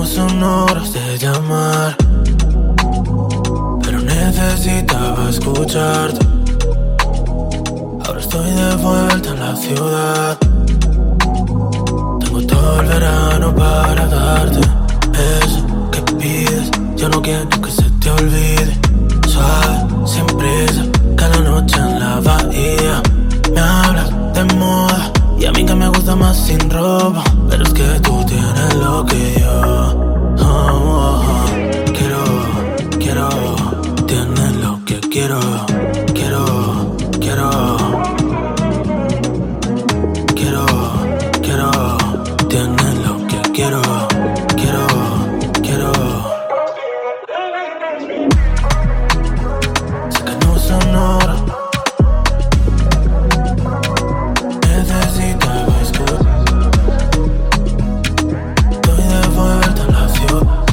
no son horas de llamar, pero necesitaba escucharte. Ahora estoy de vuelta en la ciudad. Tengo todo el verano para darte eso que pides. Yo no quiero que se te olvide. Suave, sin prisa, cada noche en la bahía. Me hablas de moda y a mí que me gusta más sin ropa. Pero es que tú tienes lo que yo. Quiero, tienes lo que quiero. Tienes lo que quiero. Sé que no son horas. Necesitaba escuchar. Estoy de vuelta en la ciudad.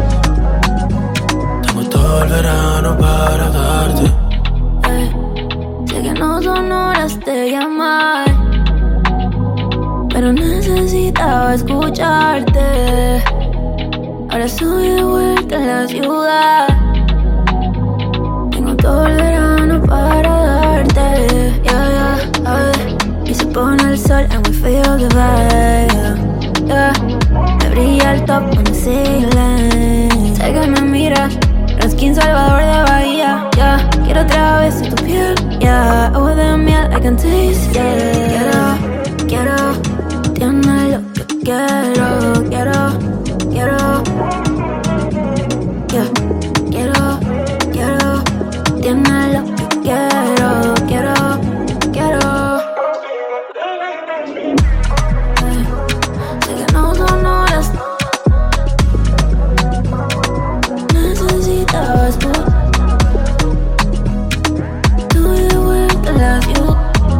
Tengo todo el verano para darte. Sé que no son horas de llamar, pero necesitaba escucharte. Ahora estoy de vuelta en la ciudad. Tengo todo el verano para darte. Y se pone el sol and we feel the vibe. Me brilla el top when I see you. Sé que me miras, Raskin Salvador de Bahía. Quiero otra vez en tu piel. Agua de miel, I can taste it. Quiero, tienes lo que quiero. Tienes lo que quiero. Sé que no son horas. Necesitabas tú. Estoy de vuelta en la ciudad.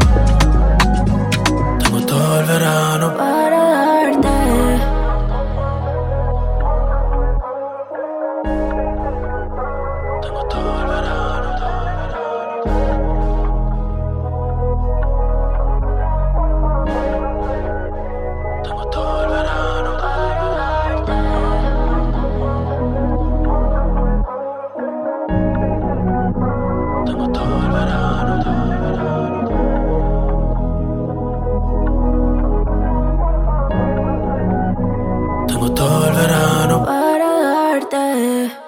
Tengo todo el verano Para darte. Tengo todo el verano. Tengo todo el verano. Tengo todo el verano. Tengo todo el verano Para darte.